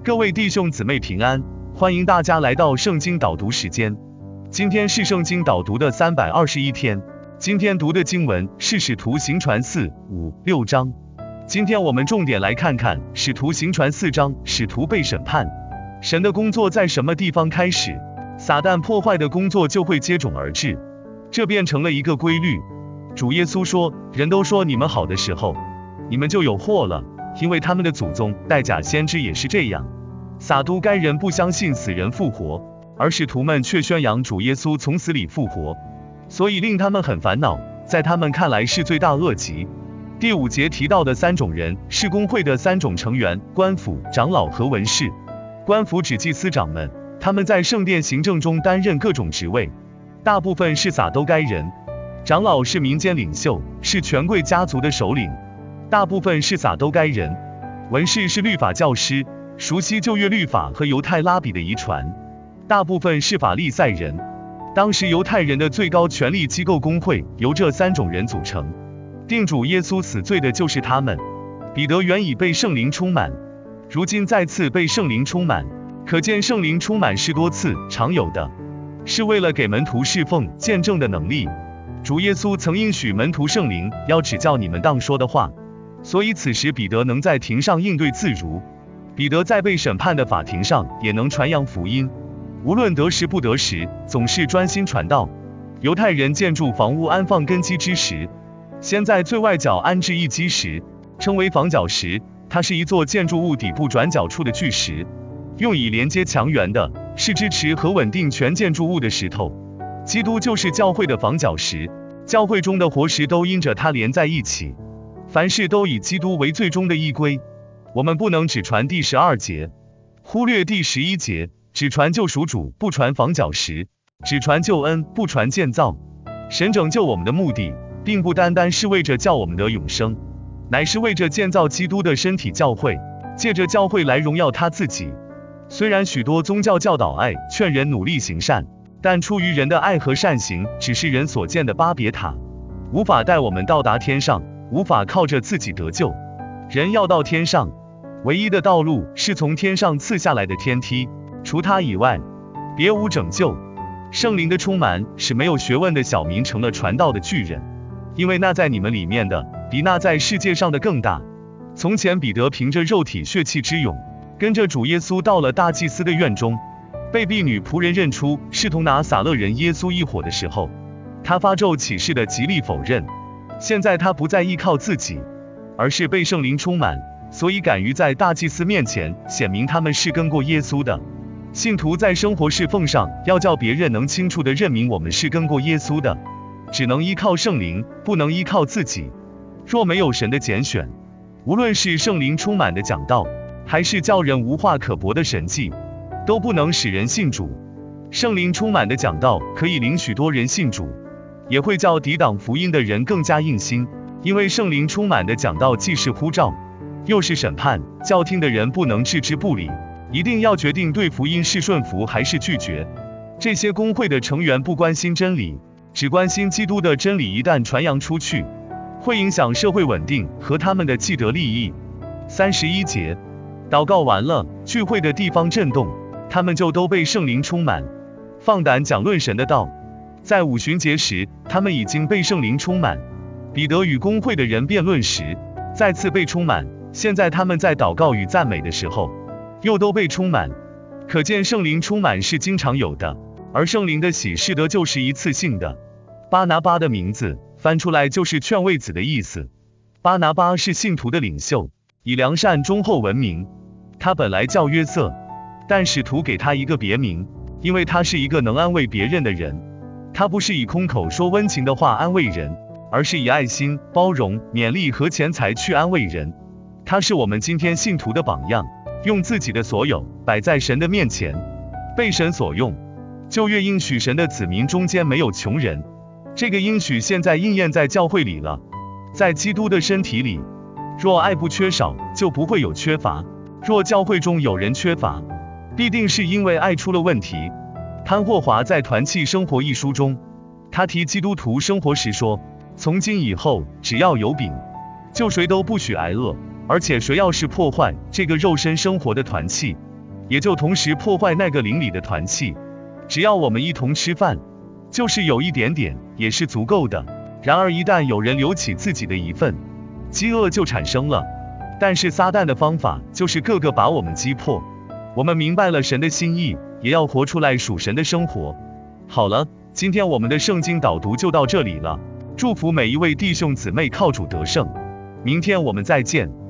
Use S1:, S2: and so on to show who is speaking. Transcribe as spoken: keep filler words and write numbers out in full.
S1: 各位弟兄姊妹平安，欢迎大家来到圣经导读时间。今天是圣经导读的三百二十一天，今天读的经文是使徒行传四、五、六章。今天我们重点来看看使徒行传四章，使徒被审判，神的工作在什么地方开始，撒旦破坏的工作就会接踵而至，这变成了一个规律。主耶稣说，人都说你们好的时候，你们就有祸了，因为他们的祖宗带假先知也是这样。撒都该人不相信死人复活，而使徒们却宣扬主耶稣从死里复活，所以令他们很烦恼，在他们看来是罪大恶极。第五节提到的三种人是公会的三种成员，官府、长老和文士。官府指祭司长们，他们在圣殿行政中担任各种职位，大部分是撒都该人。长老是民间领袖，是权贵家族的首领，大部分是撒都该人。文士是律法教师，熟悉旧约律法和犹太拉比的遗传，大部分是法利赛人。当时犹太人的最高权力机构公会由这三种人组成，定主耶稣死罪的就是他们。彼得原已被圣灵充满，如今再次被圣灵充满，可见圣灵充满是多次常有的，是为了给门徒侍奉见证的能力。主耶稣曾应许门徒圣灵要指教你们当说的话，所以此时彼得能在庭上应对自如。彼得在被审判的法庭上也能传扬福音，无论得时不得时，总是专心传道。犹太人建筑房屋安放根基之时，先在最外角安置一基石，称为房角石，它是一座建筑物底部转角处的巨石，用以连接墙垣的，是支持和稳定全建筑物的石头。基督就是教会的房角石，教会中的活石都因着它连在一起，凡事都以基督为最终的依归。我们不能只传第十二节，忽略第十一节，只传救赎主，不传房角石，只传救恩，不传建造。神拯救我们的目的，并不单单是为着叫我们得永生，乃是为着建造基督的身体教会，借着教会来荣耀他自己。虽然许多宗教教导爱劝人努力行善，但出于人的爱和善行只是人所建的巴别塔，无法带我们到达天上，无法靠着自己得救。人要到天上，唯一的道路是从天上赐下来的天梯，除他以外，别无拯救。圣灵的充满使没有学问的小民成了传道的巨人，因为那在你们里面的，比那在世界上的更大。从前彼得凭着肉体血气之勇，跟着主耶稣到了大祭司的院中，被婢女仆人认出是同拿撒勒人耶稣一伙的时候，他发咒起誓的极力否认。现在他不再依靠自己，而是被圣灵充满，所以敢于在大祭司面前显明他们是跟过耶稣的。信徒在生活侍奉上要叫别人能清楚地认明我们是跟过耶稣的，只能依靠圣灵，不能依靠自己。若没有神的拣选，无论是圣灵充满的讲道，还是叫人无话可驳的神迹，都不能使人信主。圣灵充满的讲道可以领许多人信主，也会叫抵挡福音的人更加硬心，因为圣灵充满的讲道既是呼召，又是审判，叫听的人不能置之不理，一定要决定对福音是顺服还是拒绝。这些公会的成员不关心真理，只关心基督的真理一旦传扬出去，会影响社会稳定和他们的既得利益。三十一节，祷告完了，聚会的地方震动，他们就都被圣灵充满，放胆讲论神的道。在五旬节时，他们已经被圣灵充满。彼得与公会的人辩论时，再次被充满。现在他们在祷告与赞美的时候，又都被充满。可见圣灵充满是经常有的，而圣灵的喜是得救是一次性的。巴拿巴的名字翻出来就是劝慰子的意思。巴拿巴是信徒的领袖，以良善忠厚闻名。他本来叫约瑟，但使徒给他一个别名，因为他是一个能安慰别人的人。他不是以空口说温情的话安慰人，而是以爱心、包容、勉励和钱财去安慰人。他是我们今天信徒的榜样，用自己的所有摆在神的面前，被神所用。旧约应许神的子民中间没有穷人，这个应许现在应验在教会里了。在基督的身体里，若爱不缺少，就不会有缺乏。若教会中有人缺乏，必定是因为爱出了问题。潘霍华在《团契生活》一书中，他提基督徒生活时说，从今以后只要有饼，就谁都不许挨饿，而且谁要是破坏这个肉身生活的团契， 也就同时破坏那个邻里的团契。只要我们一同吃饭，就是有一点点，也是足够的。然而一旦有人留起自己的一份，饥饿就产生了。但是撒旦的方法就是个个把我们击破。我们明白了神的心意，也要活出来属神的生活。好了，今天我们的圣经导读就到这里了。祝福每一位弟兄姊妹靠主得胜。明天我们再见。